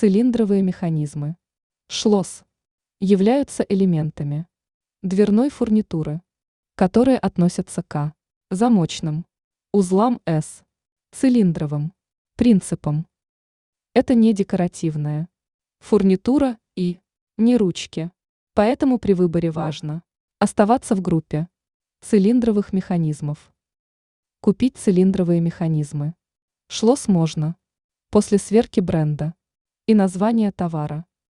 Цилиндровые механизмы. Шлосс являются элементами дверной фурнитуры, которые относятся к замочным узлам с цилиндровым принципом. Это не декоративная фурнитура и не ручки, поэтому при выборе важно оставаться в группе цилиндровых механизмов. Купить цилиндровые механизмы. Шлосс можно после сверки бренда и названия товара.